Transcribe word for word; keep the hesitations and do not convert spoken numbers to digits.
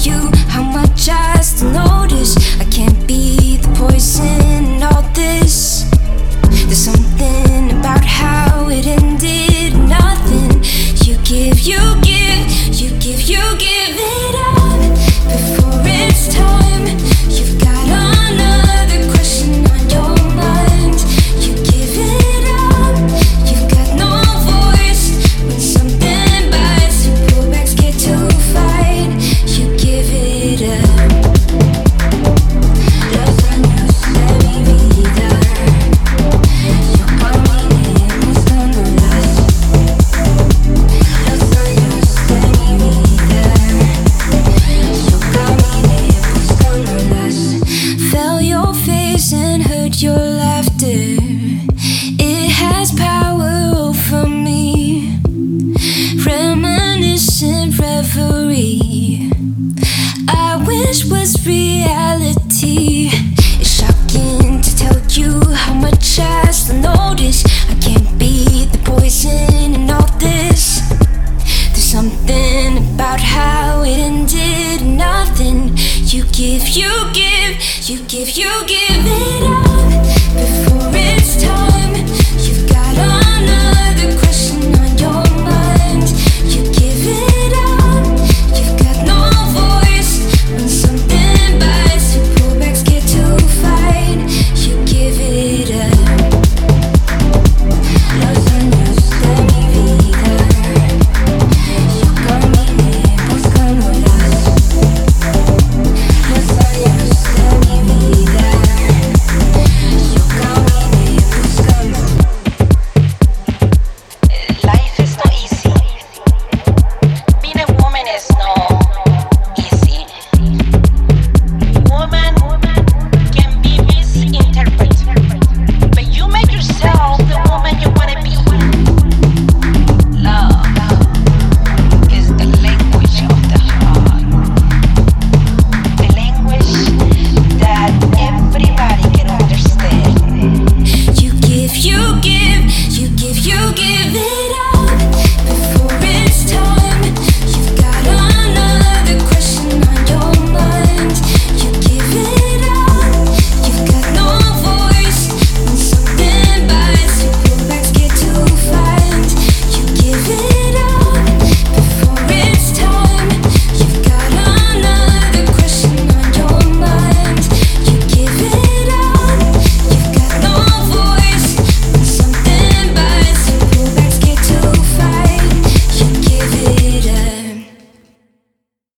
you how much I still notice. I can't be the poison in all this. There's something about how it ended. Nothing. You give, you give, you give, you give it up before it's time. You've got another question on your mind. You give it up. You've got no voice when something bites. You pull back, scared to fight. You give it up. Los años de mi vida, yo caminé buscándolas. Los años de mi vida, yo caminé buscándolas. Felt your face and heard your laughter. It has power over me. Reminiscent reverie I wish was reality. It's shocking to tell you how much I still notice. I can't be the poison in all this. There's something about how it ended. Nothing. You give, you give, you give, you give.